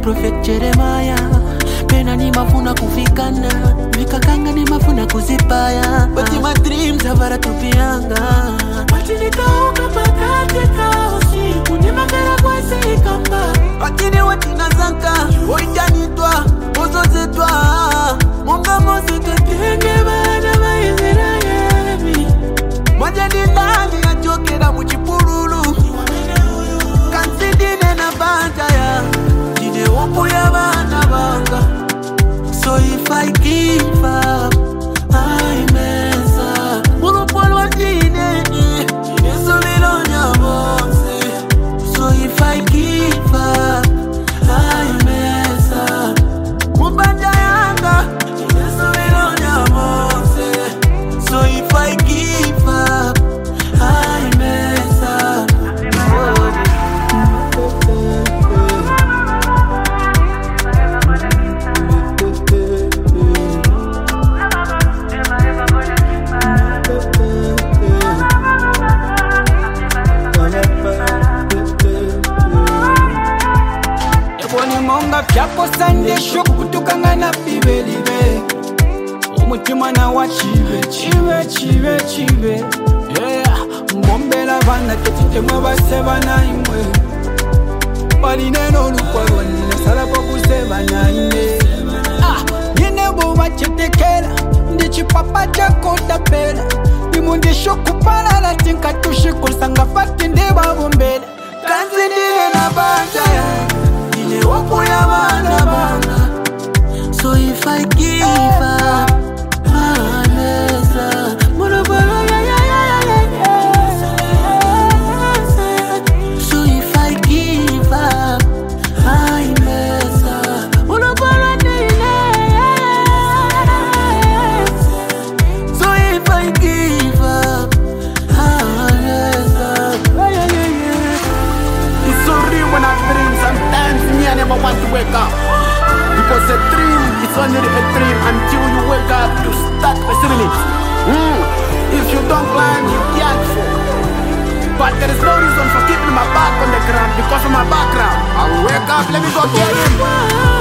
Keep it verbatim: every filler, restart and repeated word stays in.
Prophet Jeremiah. Pena ni mafuna kufikana, vikakanga ni mafuna kuzipaya. But in my dreams havara tupianga. Watini kauka pakati kao siku ni makara kwa sikamba. Watini watina zanka, oitanitwa, ozo zetwa. Munga mozi katenge bana wa Israeli. Moja ni nani ya joke na muchipurulu. Kansidine na banja ya jine wapu ya bana banga. So if I give up, I mess up. Mulupolo jine, jine solilo nyabose. So if I give up, I mess up. Mubanja yanga, jine solilo nyabose. So if I give up, I mess up. Chapo sande shoku kutukanga na bibelibe. Umutima na wa chive, chive, chive, chive. Yeah, mbombela bana tetite mwe baseba na imwe. Balineno lukwaro nina salapo kuseba na ine. Ah, yene bo wachetekela, ndichi papa chako tapela. Imundi shoku pala la tinka tushikusanga fati ndeba bombela. Kanzi nile na banja ya wapu ya bana banga. So if I give up, I mess up. Monobolo ya ya ya ya ya. So if I give up, I mess up. Monobolo ya. So if I give up, I mess up. It's so real when I dream. Sometimes me I never want to wake up, because a dream is only a dream until you wake up to start receiving it. Mm. If you don't climb, you can't fall. But there is no reason for keeping my back on the ground, because of my background. I'll wake up, let me go get it.